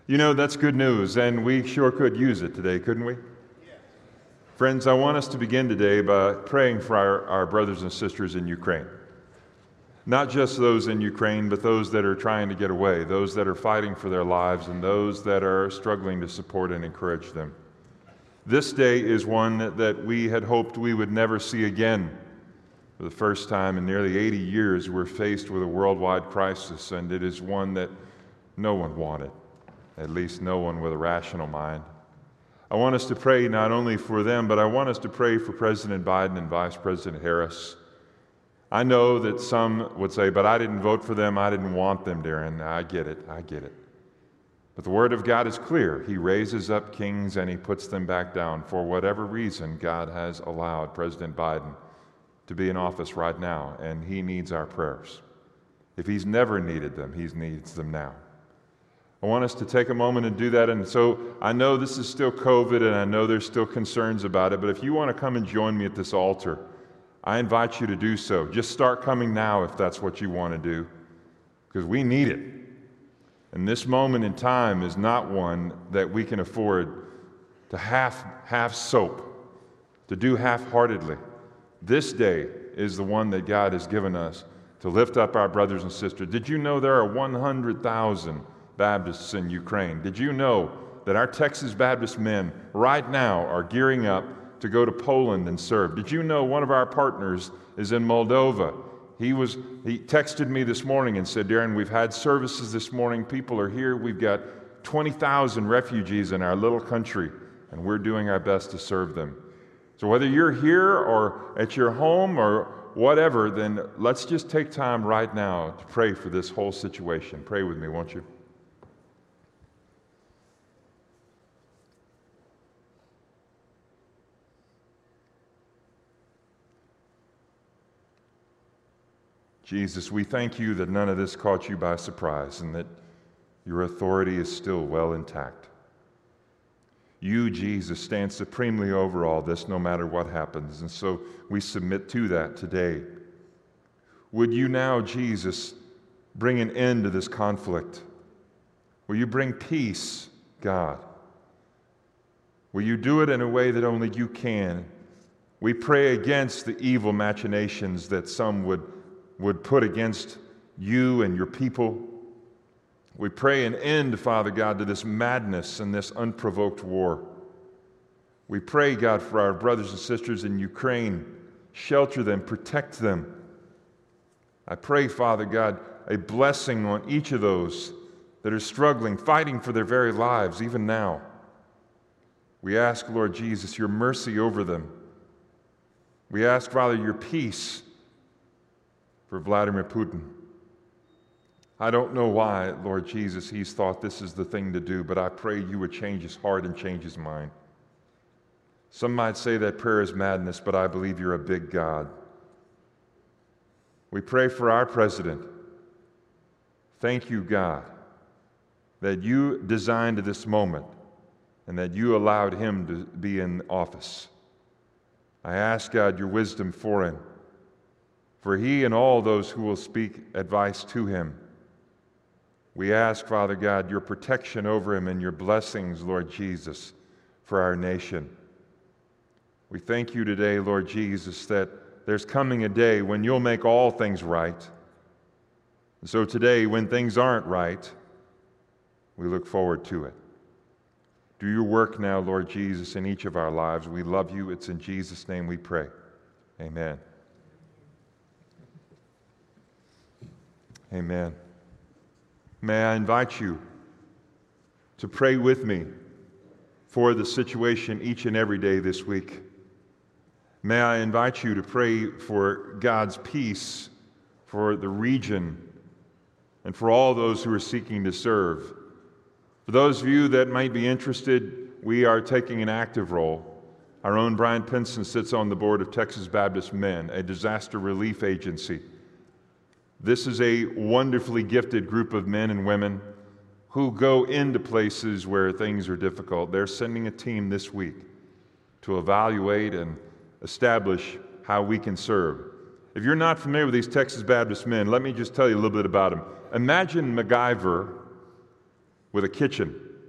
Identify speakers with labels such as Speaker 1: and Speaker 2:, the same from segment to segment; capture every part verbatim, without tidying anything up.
Speaker 1: You know, that's good news, and we sure could use it today, couldn't we? Friends, I want us to begin today by praying for our, our brothers and sisters in Ukraine. Not just those in Ukraine, but those that are trying to get away, those that are fighting for their lives, and those that are struggling to support and encourage them. This day is one that we had hoped we would never see again. For the first time in nearly eighty years, we're faced with a worldwide crisis, and it is one that no one wanted, at least no one with a rational mind. I want us to pray not only for them, but I want us to pray for President Biden and Vice President Harris. I know that some would say, but I didn't vote for them, I didn't want them, Darren. I get it, I get it. But the Word of God is clear. He raises up kings and He puts them back down. For whatever reason, God has allowed President Biden to be in office right now, and He needs our prayers. If He's never needed them, He needs them now. I want us to take a moment and do that. And so I know this is still COVID, and I know there's still concerns about it, but if you want to come and join me at this altar, I invite you to do so. Just start coming now if that's what you want to do, because we need it. And this moment in time is not one that we can afford to half, half soap, to do half-heartedly. This day is the one that God has given us to lift up our brothers and sisters. Did you know there are one hundred thousand Baptists in Ukraine? Did you know that our Texas Baptist men right now are gearing up to go to Poland and serve? Did you know one of our partners is in Moldova? He was he texted me this morning and said, Darren, we've had services this morning. People are here. We've got twenty thousand refugees in our little country, and we're doing our best to serve them. So whether you're here or at your home or whatever, then let's just take time right now to pray for this whole situation. Pray with me, won't you? Jesus, we thank you that none of this caught you by surprise and that your authority is still well intact. You, Jesus, stand supremely over all this no matter what happens, and so we submit to that today. Would you now, Jesus, bring an end to this conflict? Will you bring peace, God? Will you do it in a way that only you can? We pray against the evil machinations that some would would put against you and your people. We pray an end, Father God, to this madness and this unprovoked war. We pray, God, for our brothers and sisters in Ukraine. Shelter them, protect them. I pray, Father God, a blessing on each of those that are struggling, fighting for their very lives, even now. We ask, Lord Jesus, your mercy over them. We ask, Father, your peace for Vladimir Putin. I don't know why, Lord Jesus, he's thought this is the thing to do, but I pray you would change his heart and change his mind. Some might say that prayer is madness, but I believe you're a big God. We pray for our president. Thank you, God, that you designed this moment and that you allowed him to be in office. I ask, God, your wisdom for him, for he and all those who will speak advice to him. We ask, Father God, your protection over him and your blessings, Lord Jesus, for our nation. We thank you today, Lord Jesus, that there's coming a day when you'll make all things right. And so today, when things aren't right, we look forward to it. Do your work now, Lord Jesus, in each of our lives. We love you. It's in Jesus' name we pray. Amen. Amen. May I invite you to pray with me for the situation each and every day this week. May I invite you to pray for God's peace for the region and for all those who are seeking to serve. For those of you that might be interested, we are taking an active role. Our own Brian Pinson sits on the board of Texas Baptist Men, a disaster relief agency. This is a wonderfully gifted group of men and women who go into places where things are difficult. They're sending a team this week to evaluate and establish how we can serve. If you're not familiar with these Texas Baptist men, let me just tell you a little bit about them. Imagine MacGyver with a kitchen.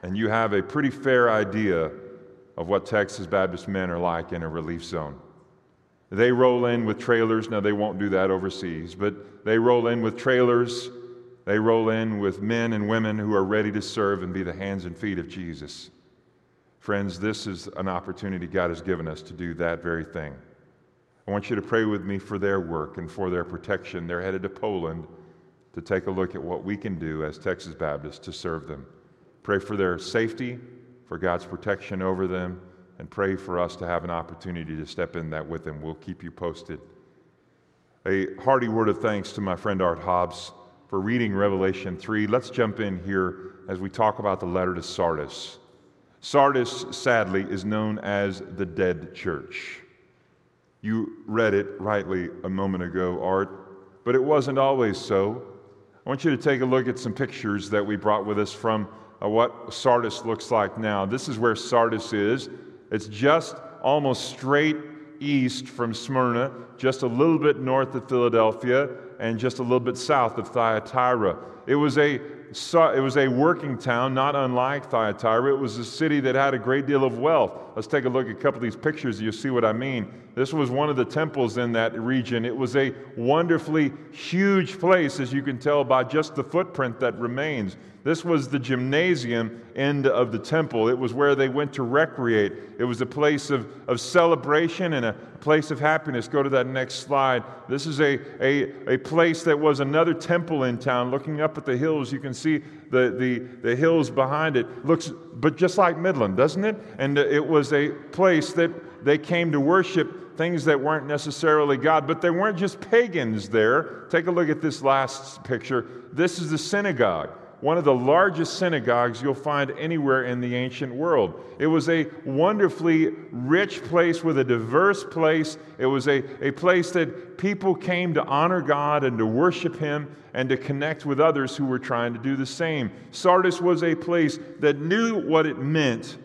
Speaker 1: and you have a pretty fair idea of what Texas Baptist men are like in a relief zone. They roll in with trailers. Now, they won't do that overseas, but they roll in with trailers. They roll in with men and women who are ready to serve and be the hands and feet of Jesus. Friends, this is an opportunity God has given us to do that very thing. I want you to pray with me for their work and for their protection. They're headed to Poland to take a look at what we can do as Texas Baptists to serve them. Pray for their safety, for God's protection over them, and pray for us to have an opportunity to step in that with them. We'll keep you posted. A hearty word of thanks to my friend Art Hobbs for reading Revelation three. Let's jump in here as we talk about the letter to Sardis. Sardis, sadly, is known as the dead church. You read it rightly a moment ago, Art, but it wasn't always so. I want you to take a look at some pictures that we brought with us from uh, what Sardis looks like now. This is where Sardis is. It's just almost straight east from Smyrna, just a little bit north of Philadelphia, and just a little bit south of Thyatira. It was a it was a working town, not unlike Thyatira. It was a city that had a great deal of wealth. Let's take a look at a couple of these pictures. You'll see what I mean. This was one of the temples in that region. It was a wonderfully huge place, as you can tell by just the footprint that remains. This was the gymnasium end of the temple. It was where they went to recreate. It was a place of, of celebration and a place of happiness. Go to that next slide. This is a, a, a place that was another temple in town. Looking up at the hills, you can see the, the, the hills behind it. Looks but just like Midland, doesn't it? And it was a place that they came to worship things that weren't necessarily God, but they weren't just pagans there. Take a look at this last picture. This is the synagogue, one of the largest synagogues you'll find anywhere in the ancient world. It was a wonderfully rich place with a diverse place. It was a, a place that people came to honor God and to worship Him and to connect with others who were trying to do the same. Sardis was a place that knew what it meant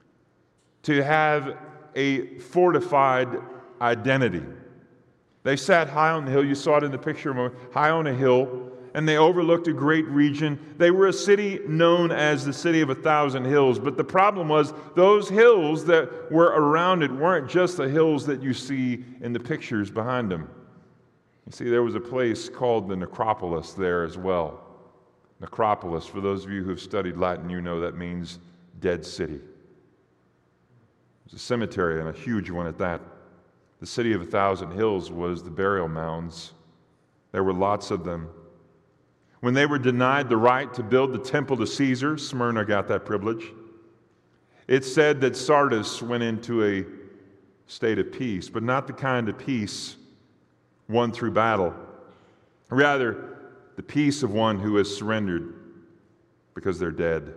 Speaker 1: to have a fortified identity. They sat high on the hill. You saw it in the picture, high on a hill, and they overlooked a great region. They were a city known as the City of a Thousand Hills, but the problem was those hills that were around it weren't just the hills that you see in the pictures behind them. You see, there was a place called the Necropolis there as well. Necropolis, for those of you who have studied Latin, you know that means dead city. It was a cemetery, and a huge one at that. The City of a Thousand Hills was the burial mounds. There were lots of them. When they were denied the right to build the temple to Caesar, Smyrna got that privilege. It said that Sardis went into a state of peace, but not the kind of peace won through battle. Rather, the peace of one who has surrendered because they're dead.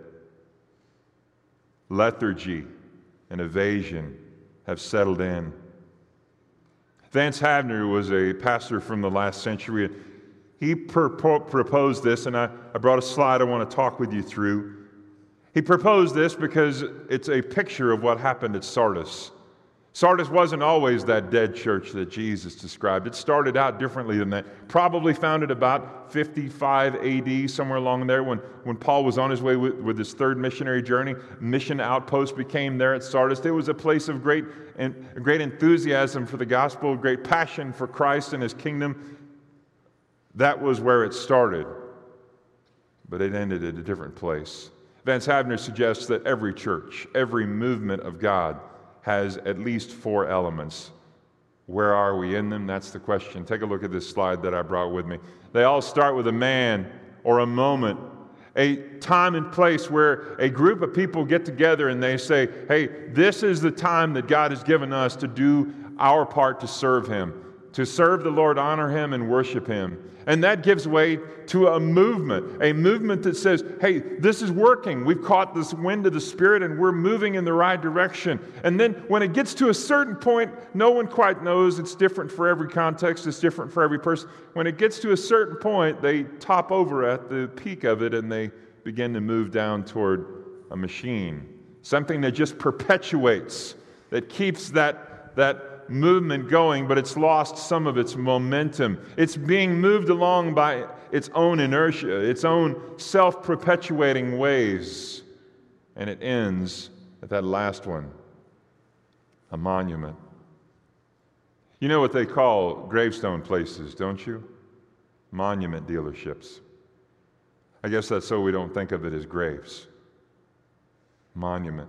Speaker 1: Lethargy and evasion have settled in. Vance Havner was a pastor from the last century. He purpo- proposed this, and I, I brought a slide I want to talk with you through. He proposed this because it's a picture of what happened at Sardis. Sardis wasn't always that dead church that Jesus described. It started out differently than that. Probably founded about fifty-five A D, somewhere along there, when, when Paul was on his way with, with his third missionary journey. Mission outpost became there at Sardis. It was a place of great, and great enthusiasm for the gospel, great passion for Christ and His kingdom. That was where it started, but it ended at a different place. Vance Havner suggests that every church, every movement of God has at least four elements. Where are we in them? That's the question. Take a look at this slide that I brought with me. They all start with a man or a moment, a time and place where a group of people get together and they say, hey, this is the time that God has given us to do our part to serve Him, to serve the Lord, honor Him, and worship Him. And that gives way to a movement, a movement that says, hey, this is working. We've caught this wind of the Spirit and we're moving in the right direction. And then when it gets to a certain point, no one quite knows. It's different for every context. It's different for every person. When it gets to a certain point, they top over at the peak of it and they begin to move down toward a machine, something that just perpetuates, that keeps that, that movement going, but it's lost some of its momentum. It's being moved along by its own inertia, its own self-perpetuating ways. And it ends at that last one, a monument. You know what they call gravestone places, don't you? Monument dealerships. I guess that's so we don't think of it as graves. Monument.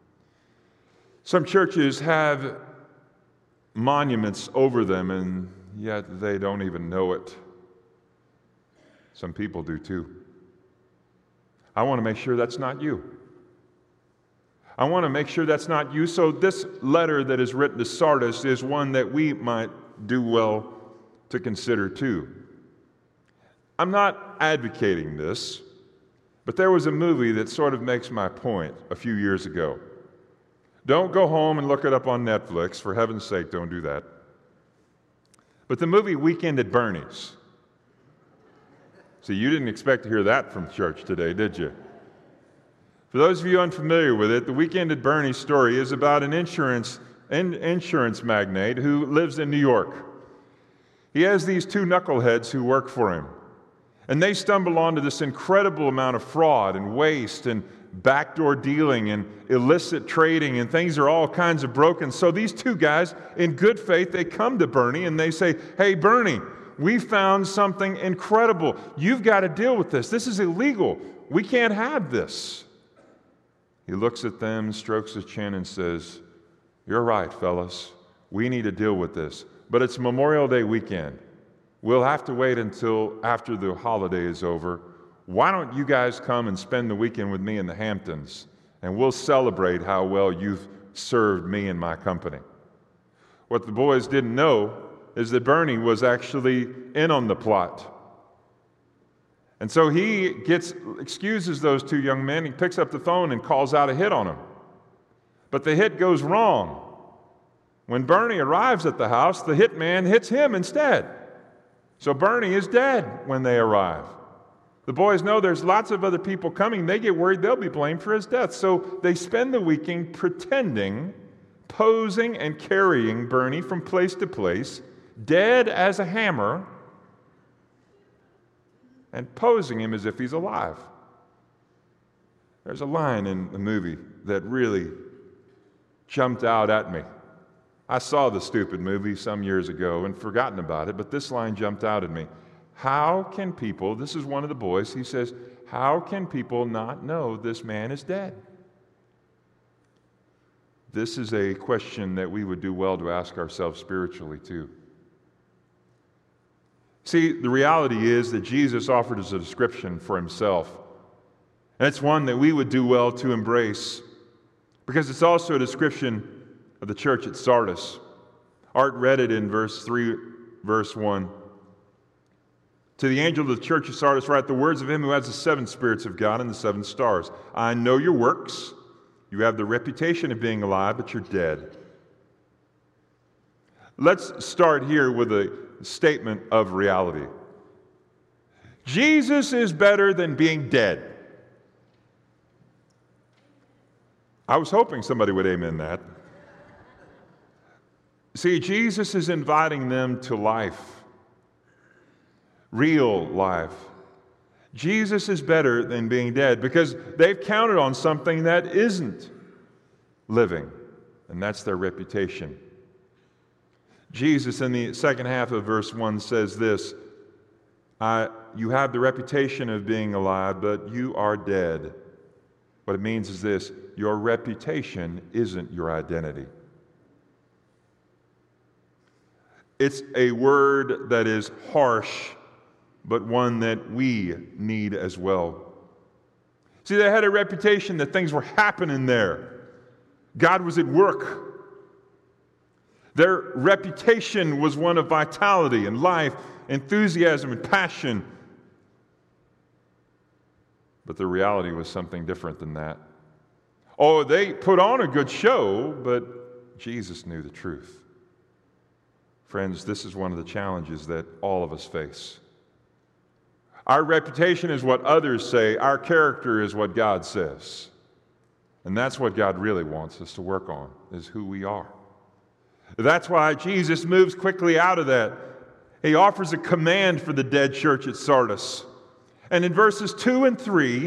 Speaker 1: Some churches have monuments over them, and yet they don't even know it. Some people do too. I want to make sure that's not you. I want to make sure that's not you. So this letter that is written to Sardis is one that we might do well to consider too. I'm not advocating this, but there was a movie that sort of makes my point a few years ago. Don't go home and look it up on Netflix. For heaven's sake, don't do that. But the movie Weekend at Bernie's. See, you didn't expect to hear that from church today, did you? For those of you unfamiliar with it, the Weekend at Bernie's story is about an insurance, in, insurance magnate who lives in New York. He has these two knuckleheads who work for him. And they stumble onto this incredible amount of fraud and waste and backdoor dealing and illicit trading, and things are all kinds of broken. So these two guys, in good faith, they come to Bernie and they say, "Hey, Bernie, we found something incredible. You've got to deal with this. This is illegal. We can't have this." He looks at them, strokes his chin, and says, "You're right, fellas. We need to deal with this. But it's Memorial Day weekend. We'll have to wait until after the holiday is over. Why don't you guys come and spend the weekend with me in the Hamptons, and we'll celebrate how well you've served me and my company." What the boys didn't know is that Bernie was actually in on the plot. And so he gets excuses those two young men. He picks up the phone and calls out a hit on them. But the hit goes wrong. When Bernie arrives at the house, the hit man hits him instead. So Bernie is dead when they arrive. The boys know there's lots of other people coming. They get worried they'll be blamed for his death. So they spend the weekend pretending, posing, and carrying Bernie from place to place, dead as a hammer, and posing him as if he's alive. There's a line in the movie that really jumped out at me. I saw the stupid movie some years ago and forgotten about it, but this line jumped out at me. How can people, this is one of the boys, he says, how can people not know this man is dead? This is a question that we would do well to ask ourselves spiritually too. See, the reality is that Jesus offered us a description for himself. And it's one that we would do well to embrace, because it's also a description of the church at Sardis. Art read it in verse three, verse one. To the angel of the church of Sardis write the words of him who has the seven spirits of God and the seven stars. I know your works. You have the reputation of being alive, but you're dead. Let's start here with a statement of reality. Jesus is better than being dead. I was hoping somebody would amen that. See, Jesus is inviting them to life, real life. Jesus is better than being dead because they've counted on something that isn't living, and that's their reputation. Jesus, in the second half of verse one, says this, I, you have the reputation of being alive, but you are dead. What it means is this, your reputation isn't your identity. It's a word that is harsh, but one that we need as well. See, they had a reputation that things were happening there. God was at work. Their reputation was one of vitality and life, enthusiasm and passion. But the reality was something different than that. Oh, they put on a good show, but Jesus knew the truth. Friends, this is one of the challenges that all of us face. Our reputation is what others say. Our character is what God says. And that's what God really wants us to work on, is who we are. That's why Jesus moves quickly out of that. He offers a command for the dead church at Sardis. And in verses two and three,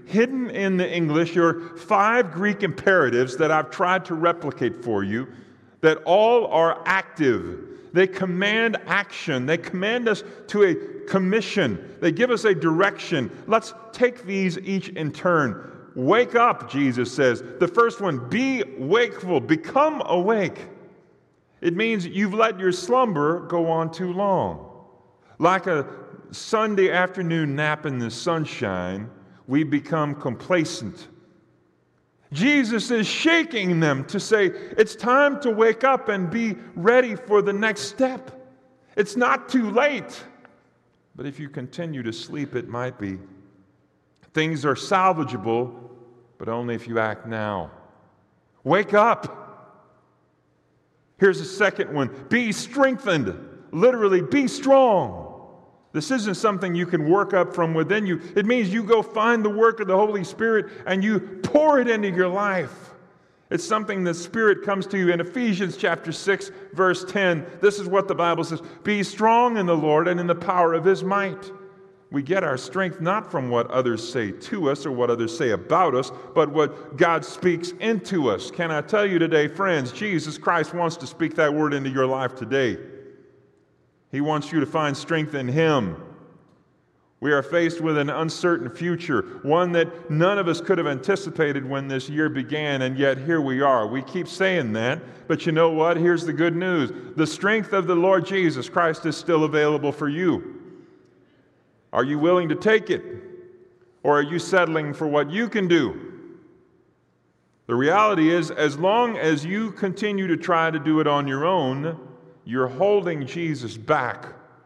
Speaker 1: hidden in the English are five Greek imperatives that I've tried to replicate for you that all are active. They command action. They command us to a commission. They give us a direction. Let's take these each in turn. Wake up, Jesus says. The first one, be wakeful, become awake. It means you've let your slumber go on too long. Like a Sunday afternoon nap in the sunshine, we become complacent. Jesus is shaking them to say, it's time to wake up and be ready for the next step. It's not too late. But if you continue to sleep, it might be. Things are salvageable, but only if you act now. Wake up. Here's the second one. Be strengthened. Literally, be strong. This isn't something you can work up from within you. It means you go find the work of the Holy Spirit and you pour it into your life. It's something the Spirit comes to you in Ephesians chapter six, verse ten. This is what the Bible says. Be strong in the Lord and in the power of His might. We get our strength not from what others say to us or what others say about us, but what God speaks into us. Can I tell you today, friends, Jesus Christ wants to speak that word into your life today. He wants you to find strength in Him. We are faced with an uncertain future, one that none of us could have anticipated when this year began, and yet here we are. We keep saying that, but you know what? Here's the good news. The strength of the Lord Jesus Christ is still available for you. Are you willing to take it, or are you settling for what you can do? The reality is, as long as you continue to try to do it on your own, you're holding Jesus back.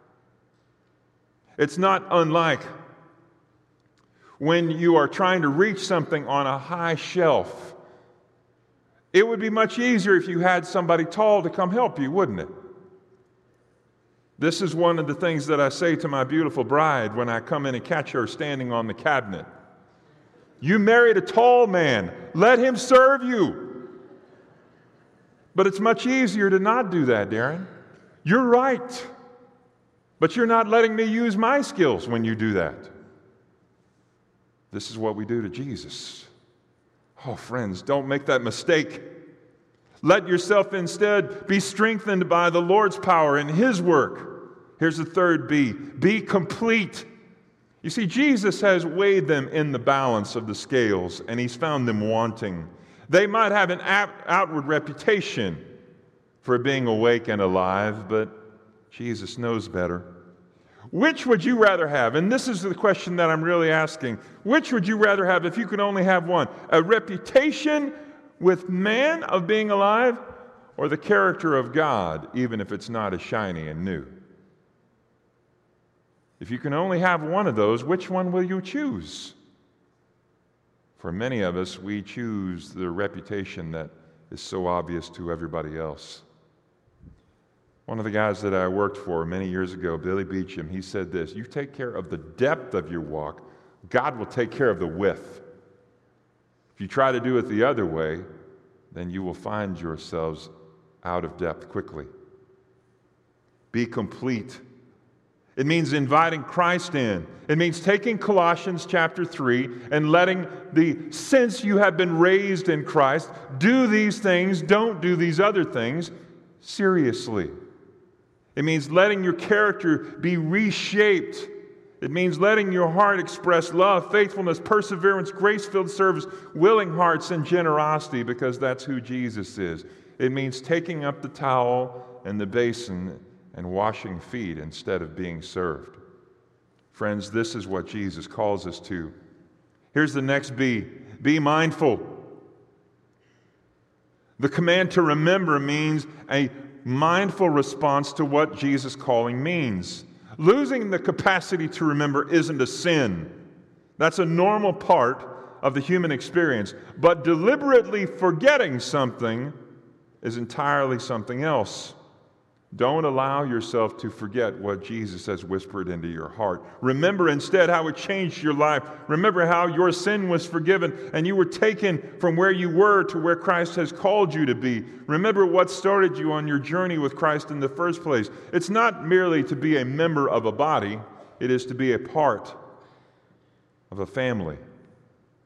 Speaker 1: It's not unlike when you are trying to reach something on a high shelf. It would be much easier if you had somebody tall to come help you, wouldn't it? This is one of the things that I say to my beautiful bride when I come in and catch her standing on the cabinet. You married a tall man. Let him serve you. But it's much easier to not do that, Darren. You're right. But you're not letting me use my skills when you do that. This is what we do to Jesus. Oh, friends, don't make that mistake. Let yourself instead be strengthened by the Lord's power and His work. Here's the third B. Be complete. You see, Jesus has weighed them in the balance of the scales, and He's found them wanting. They might have an outward reputation for being awake and alive, but Jesus knows better. Which would you rather have? And this is the question that I'm really asking. Which would you rather have if you could only have one? A reputation with man of being alive, or the character of God, even if it's not as shiny and new? If you can only have one of those, which one will you choose? For many of us, we choose the reputation that is so obvious to everybody else. One of the guys that I worked for many years ago, Billy Beecham, he said this: you take care of the depth of your walk, God will take care of the width. If you try to do it the other way, then you will find yourselves out of depth quickly. Be complete. It means inviting Christ in. It means taking Colossians chapter three and letting the, since you have been raised in Christ, do these things, don't do these other things, seriously. It means letting your character be reshaped. It means letting your heart express love, faithfulness, perseverance, grace-filled service, willing hearts, and generosity, because that's who Jesus is. It means taking up the towel and the basin and washing feet instead of being served. Friends, this is what Jesus calls us to. Here's the next B. Be mindful. The command to remember means a mindful response to what Jesus' calling means. Losing the capacity to remember isn't a sin. That's a normal part of the human experience. But deliberately forgetting something is entirely something else. Don't allow yourself to forget what Jesus has whispered into your heart. Remember instead how it changed your life. Remember how your sin was forgiven and you were taken from where you were to where Christ has called you to be. Remember what started you on your journey with Christ in the first place. It's not merely to be a member of a body. It is to be a part of a family.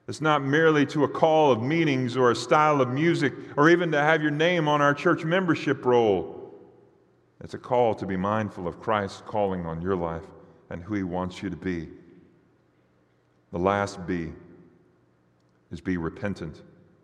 Speaker 1: It's not merely to a call of meetings or a style of music or even to have your name on our church membership roll. It's a call to be mindful of Christ's calling on your life and who He wants you to be. The last B is be repentant.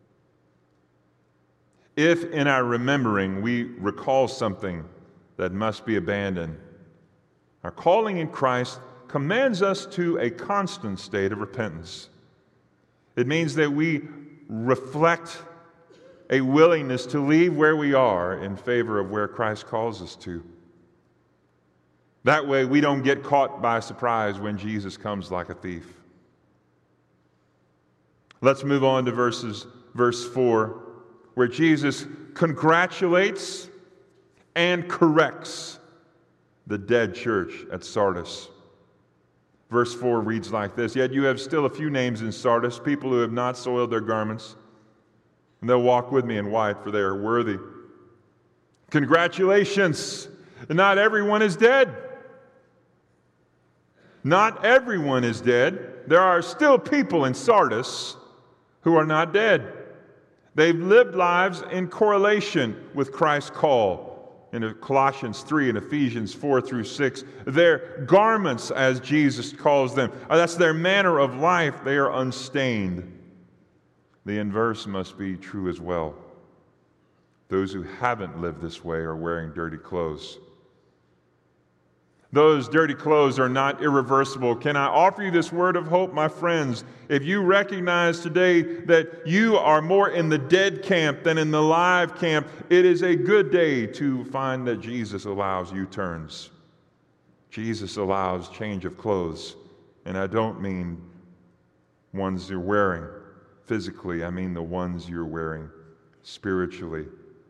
Speaker 1: If in our remembering we recall something that must be abandoned, our calling in Christ commands us to a constant state of repentance. It means that we reflect a willingness to leave where we are in favor of where Christ calls us to. That way we don't get caught by surprise when Jesus comes like a thief. Let's move on to verses, verse four, where Jesus congratulates and corrects the dead church at Sardis. Verse four reads like this: "Yet you have still a few names in Sardis, people who have not soiled their garments, and they'll walk with me in white, for they are worthy." Congratulations! Not everyone is dead. Not everyone is dead. There are still people in Sardis who are not dead. They've lived lives in correlation with Christ's call in Colossians three and Ephesians four through six. Their garments, as Jesus calls them, that's their manner of life. They are unstained. The inverse must be true as well. Those who haven't lived this way are wearing dirty clothes. Those dirty clothes are not irreversible. Can I offer you this word of hope, my friends? If you recognize today that you are more in the dead camp than in the live camp, it is a good day to find that Jesus allows U-turns. Jesus allows change of clothes. And I don't mean ones you're wearing physically. I mean the ones you're wearing spiritually.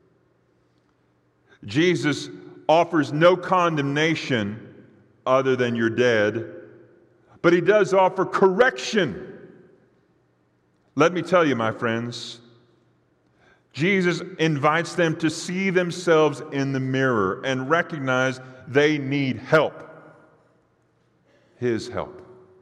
Speaker 1: Jesus offers no condemnation other than you're dead, but He does offer correction. Let me tell you, my friends, Jesus invites them to see themselves in the mirror and recognize they need help. His help.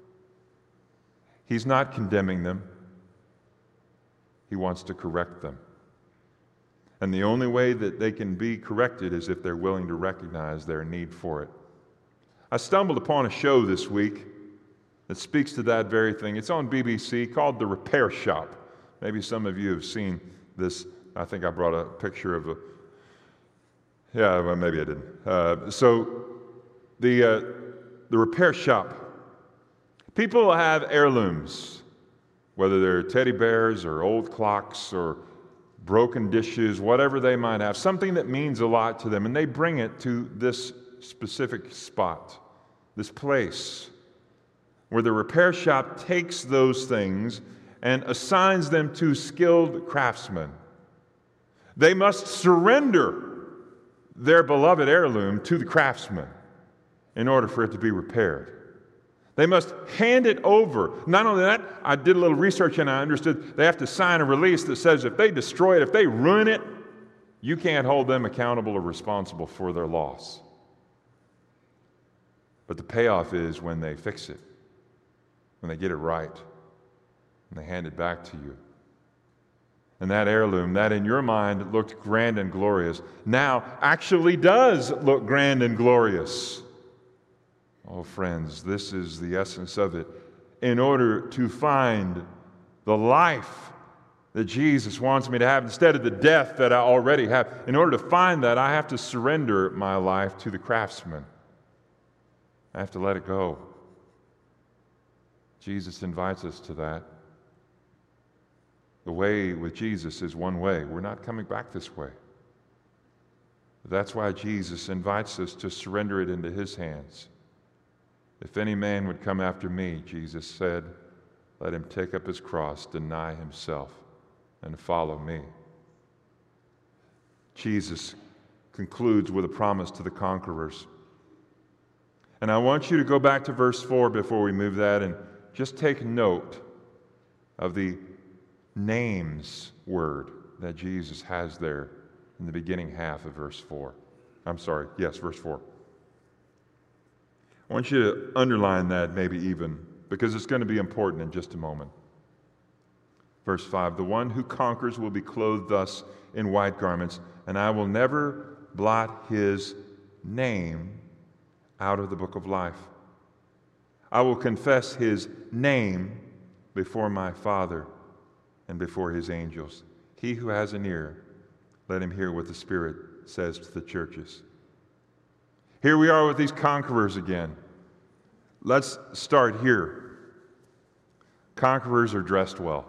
Speaker 1: He's not condemning them. He wants to correct them. And the only way that they can be corrected is if they're willing to recognize their need for it. I stumbled upon a show this week that speaks to that very thing. It's on B B C, called The Repair Shop. Maybe some of you have seen this. I think I brought a picture of a... Yeah, well, maybe I didn't. Uh, so, the, uh, the Repair Shop. People have heirlooms, whether they're teddy bears or old clocks or broken dishes, whatever they might have, something that means a lot to them, and they bring it to this specific spot, this place, where the repair shop takes those things and assigns them to skilled craftsmen. They must surrender their beloved heirloom to the craftsman in order for it to be repaired. They must hand it over. Not only that, I did a little research and I understood they have to sign a release that says if they destroy it, if they ruin it, you can't hold them accountable or responsible for their loss. But the payoff is when they fix it, when they get it right, and they hand it back to you. And that heirloom, that in your mind looked grand and glorious, now actually does look grand and glorious. Oh, friends, this is the essence of it. In order to find the life that Jesus wants me to have instead of the death that I already have, in order to find that, I have to surrender my life to the craftsman. I have to let it go. Jesus invites us to that. The way with Jesus is one way. We're not coming back this way. That's why Jesus invites us to surrender it into His hands. If any man would come after me, Jesus said, let him take up his cross, deny himself, and follow me. Jesus concludes with a promise to the conquerors. And I want you to go back to verse four before we move that and just take note of the names word that Jesus has there in the beginning half of verse four. I'm sorry, yes, verse four. I want you to underline that maybe even, because it's going to be important in just a moment. Verse five, the one who conquers will be clothed thus in white garments, and I will never blot his name out of the book of life. I will confess his name before my Father and before his angels. He who has an ear, let him hear what the Spirit says to the churches. Here we are with these conquerors again. Let's start here. Conquerors are dressed well.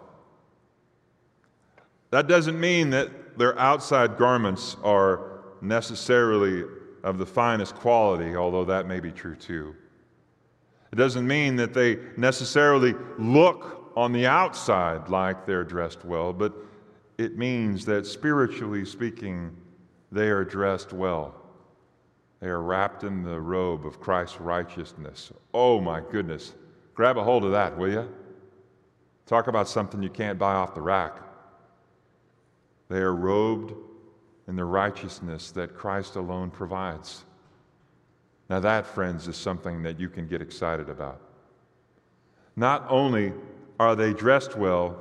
Speaker 1: That doesn't mean that their outside garments are necessarily of the finest quality, although that may be true too. It doesn't mean that they necessarily look on the outside like they're dressed well, but it means that spiritually speaking, they are dressed well. They are wrapped in the robe of Christ's righteousness. Oh my goodness. Grab a hold of that, will you? Talk about something you can't buy off the rack. They are robed in the righteousness that Christ alone provides. Now that, friends, is something that you can get excited about. Not only are they dressed well,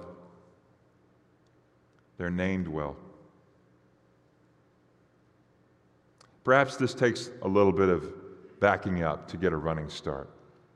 Speaker 1: they're named well. Perhaps this takes a little bit of backing up to get a running start.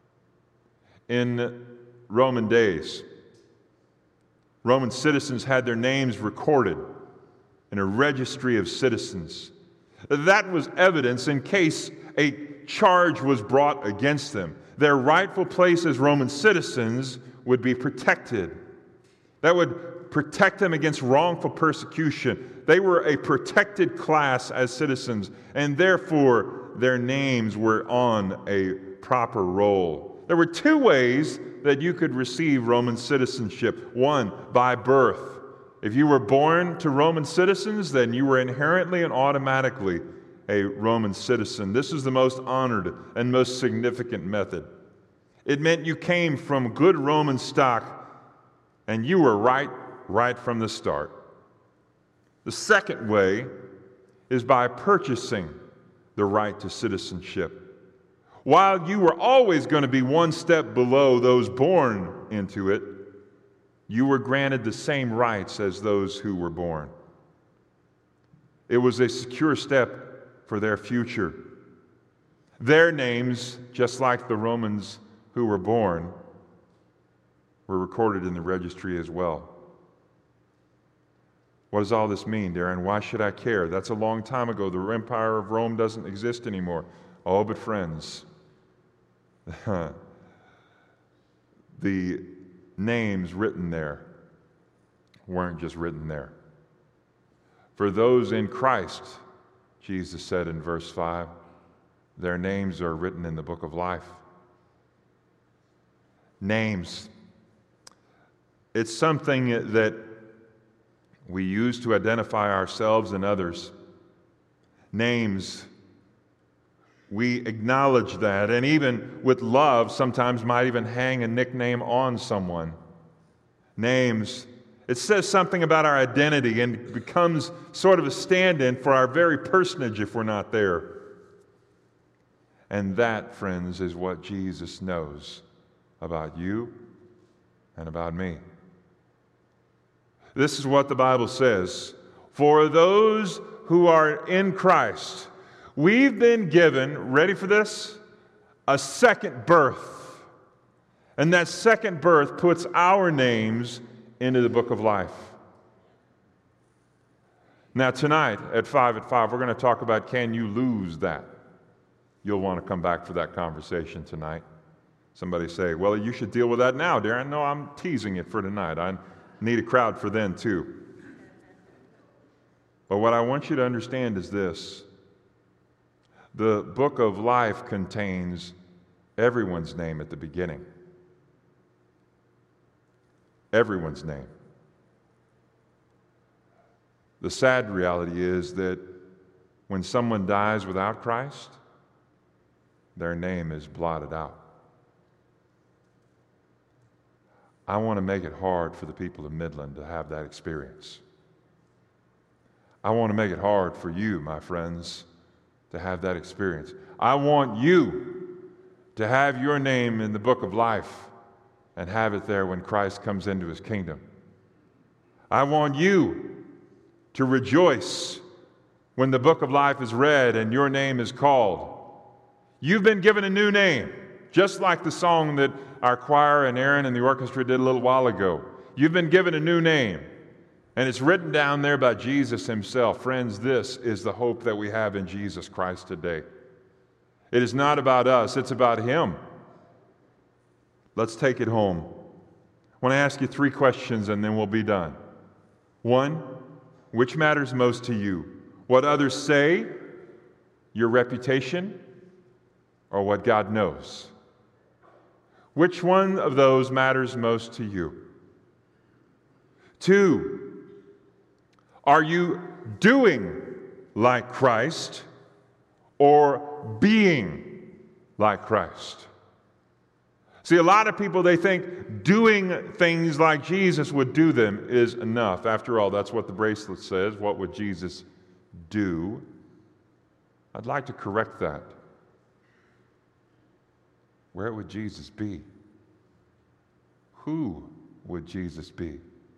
Speaker 1: In Roman days, Roman citizens had their names recorded in a registry of citizens. That was evidence in case a charge was brought against them. Their rightful place as Roman citizens would be protected. That would protect them against wrongful persecution. They were a protected class as citizens, and therefore their names were on a proper roll. There were two ways that you could receive Roman citizenship. One, by birth. If you were born to Roman citizens, then you were inherently and automatically a Roman citizen. This is the most honored and most significant method. It meant you came from good Roman stock, and you were right, right from the start. The second way is by purchasing the right to citizenship. While you were always going to be one step below those born into it, you were granted the same rights as those who were born. It was a secure step for their future. Their names, just like the Romans who were born, were recorded in the registry as well. What does all this mean, Darren? Why should I care? That's a long time ago. The Empire of Rome doesn't exist anymore. Oh, but friends, the names written there weren't just written there. For those in Christ, Jesus said in verse five, their names are written in the book of life. Names. It's something that we use to identify ourselves and others. Names. We acknowledge that, and even with love, sometimes might even hang a nickname on someone. Names. It says something about our identity and becomes sort of a stand-in for our very personage if we're not there. And that, friends, is what Jesus knows about you and about me. This is what the Bible says. For those who are in Christ, we've been given, ready for this? A second birth. And that second birth puts our names into the book of life. Now tonight at five at five, we're going to talk about can you lose that? You'll want to come back for that conversation tonight. Somebody say, well, you should deal with that now, Darren. No, I'm teasing it for tonight. I need a crowd for then too. But what I want you to understand is this. The book of life contains everyone's name at the beginning. Everyone's name. The sad reality is that when someone dies without Christ, their name is blotted out. I want to make it hard for the people of Midland to have that experience. I want to make it hard for you, my friends, to have that experience. I want you to have your name in the book of life and have it there when Christ comes into his kingdom. I want you to rejoice when the book of life is read and your name is called. You've been given a new name, just like the song that our choir and Aaron and the orchestra did a little while ago. You've been given a new name, and it's written down there by Jesus himself. Friends, this is the hope that we have in Jesus Christ today. It is not about us, it's about him. Let's take it home. I want to ask you three questions and then we'll be done. One, which matters most to you? What others say, your reputation, or what God knows? Which one of those matters most to you? Two, are you doing like Christ or being like Christ? See, a lot of people, they think doing things like Jesus would do them is enough. After all, that's what the bracelet says. What would Jesus do? I'd like to correct that. Where would Jesus be? Who would Jesus be?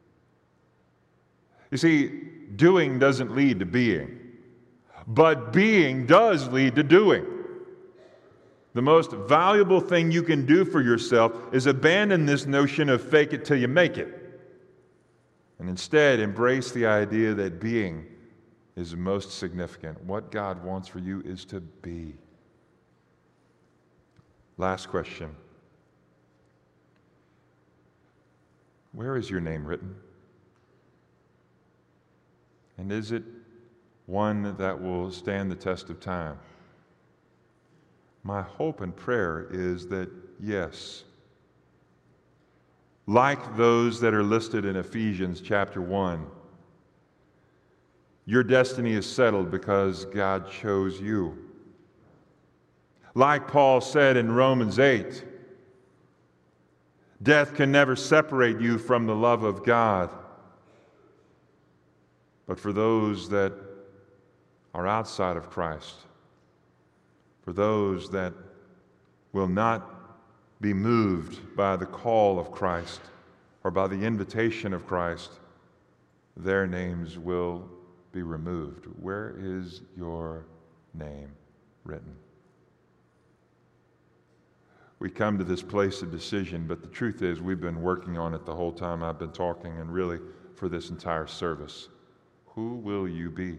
Speaker 1: You see, doing doesn't lead to being, but being does lead to doing. The most valuable thing you can do for yourself is abandon this notion of fake it till you make it, and instead embrace the idea that being is most significant. What God wants for you is to be. Last question. Where is your name written? And is it one that will stand the test of time? My hope and prayer is that yes, like those that are listed in Ephesians chapter one, your destiny is settled because God chose you. Like Paul said in Romans eight, death can never separate you from the love of God. But for those that are outside of Christ, for those that will not be moved by the call of Christ or by the invitation of Christ, their names will be removed. Where is your name written? We come to this place of decision, but the truth is we've been working on it the whole time I've been talking and really for this entire service. Who will you be?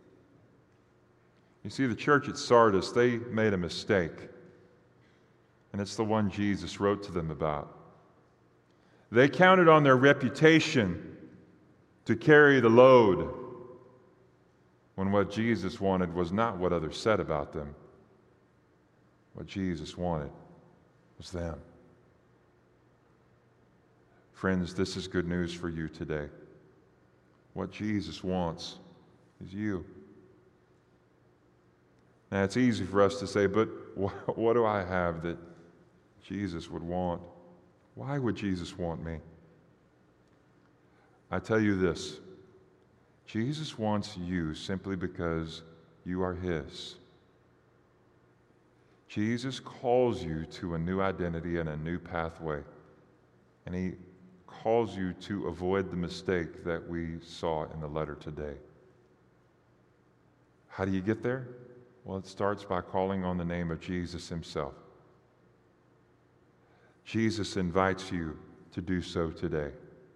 Speaker 1: You see, the church at Sardis, they made a mistake, and it's the one Jesus wrote to them about. They counted on their reputation to carry the load, when what Jesus wanted was not what others said about them. What Jesus wanted was them. Friends, this is good news for you today. What Jesus wants is you. Now, it's easy for us to say, but what, what do I have that Jesus would want? Why would Jesus want me? I tell you this, Jesus wants you simply because you are His. Jesus calls you to a new identity and a new pathway, and He calls you to avoid the mistake that we saw in the letter today. How do you get there? Well, it starts by calling on the name of Jesus Himself. Jesus invites you to do so today.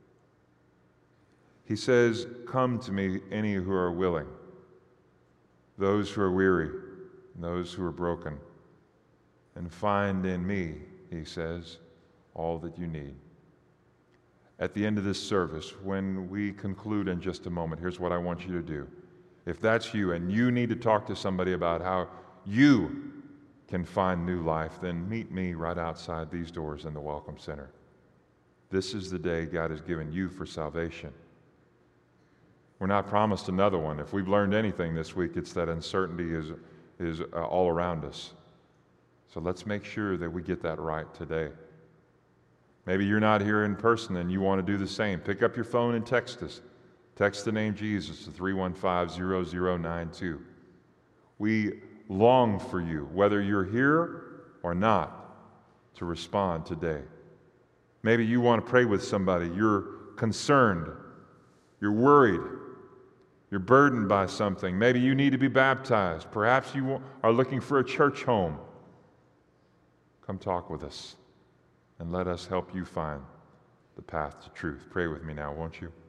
Speaker 1: He says, "Come to me, any who are willing, those who are weary, and those who are broken, and find in me," He says, "all that you need." At the end of this service, when we conclude in just a moment, here's what I want you to do. If that's you and you need to talk to somebody about how you can find new life, then meet me right outside these doors in the Welcome Center. This is the day God has given you for salvation. We're not promised another one. If we've learned anything this week, it's that uncertainty is, is uh, all around us. So let's make sure that we get that right today. Maybe you're not here in person and you want to do the same. Pick up your phone and text us. Text the name Jesus to three one five, zero zero nine two. We long for you, whether you're here or not, to respond today. Maybe you want to pray with somebody. You're concerned You're worried. You're burdened by something. Maybe you need to be baptized. Perhaps you are looking for a church home. Come talk with us and let us help you find the path to truth. Pray with me now, won't you?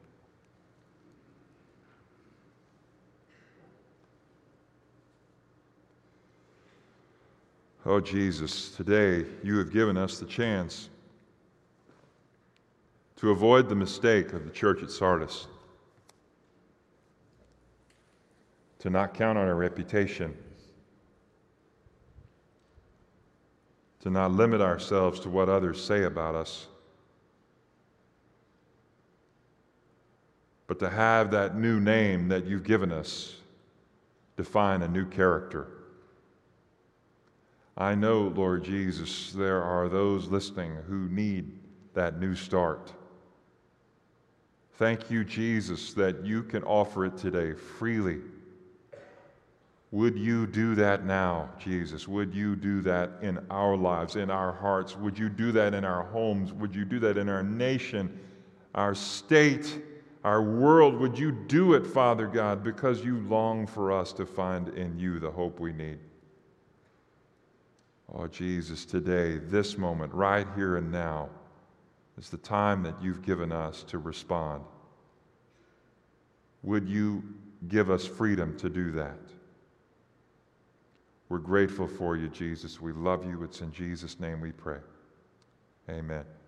Speaker 1: Oh, Jesus, today you have given us the chance to avoid the mistake of the church at Sardis, to not count on our reputation, to not limit ourselves to what others say about us, but to have that new name that you've given us define a new character. I know, Lord Jesus, there are those listening who need that new start. Thank you, Jesus, that you can offer it today freely. Would you do that now, Jesus? Would you do that in our lives, in our hearts? Would you do that in our homes? Would you do that in our nation, our state, our world? Would you do it, Father God, because you long for us to find in you the hope we need? Oh, Jesus, today, this moment, right here and now, is the time that you've given us to respond. Would you give us freedom to do that? We're grateful for you, Jesus. We love you. It's in Jesus' name we pray. Amen.